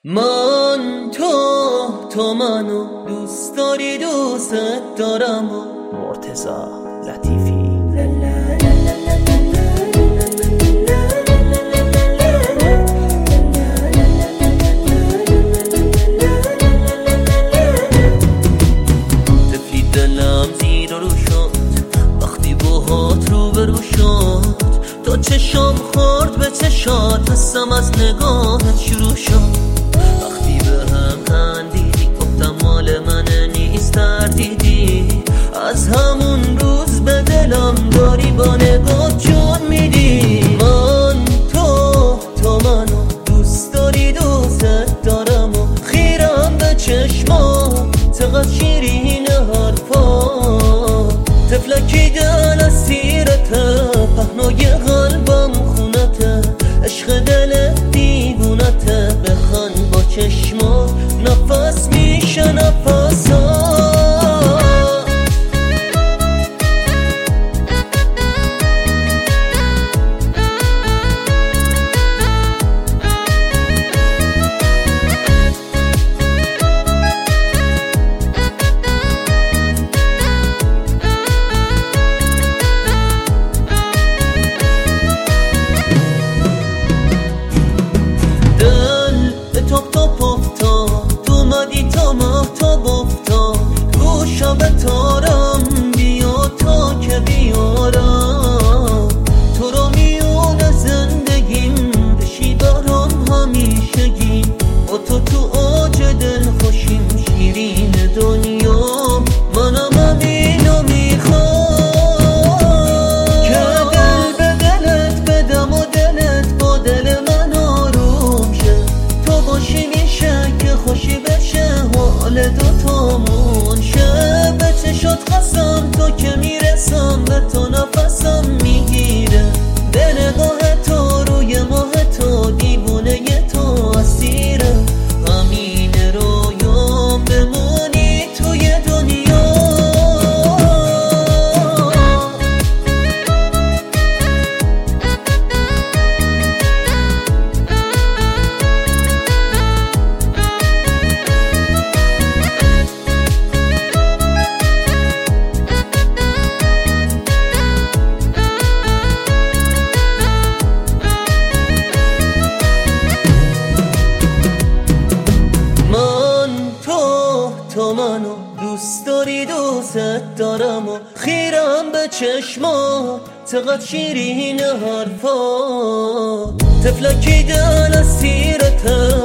من تو منو دوست داری، دوست دارم و مرتضی لطیفی. تفلی دلم زیر رو شد وقتی باهات رو برو شد، تا چشم خورد به چشات حسم از نگاهت شروع شد. وقتی به هم خندیدی گفتم مال من نیست، تردیدی از همون روز به دلم داری با نگاه جون میدی. من تو منو دوست داری، دوست دارم و خیرم به چشمات، چقدر شیرین حرفا، تفلکی دل از تیرته، پهنای قلبم خونته، عشق دل دیوونته، بخن با چشما نفس میشه نفسا. تارم بیا تا که بیارم تو رو میونه زندگیم، بشی دارم همیشگی با تو اوج دل خوشیم، شیرین دنیا منم همینو میخوام که دل به دلت بدم و دلت با دل من آروم شه، تو باشی میشه که خوشی بشه حال دوتامون شه. شد قسم تو که میرسم به تو نفسم میگیره، به نگاه تو روی ماه تو دیوونه تو اسیره، همین رویام بمونی توی دنیا. تو منو دوست داری، دوست دارم و خیرم به چشمات، چقدر شیرین حرفا، تفلکی دل از تیرته،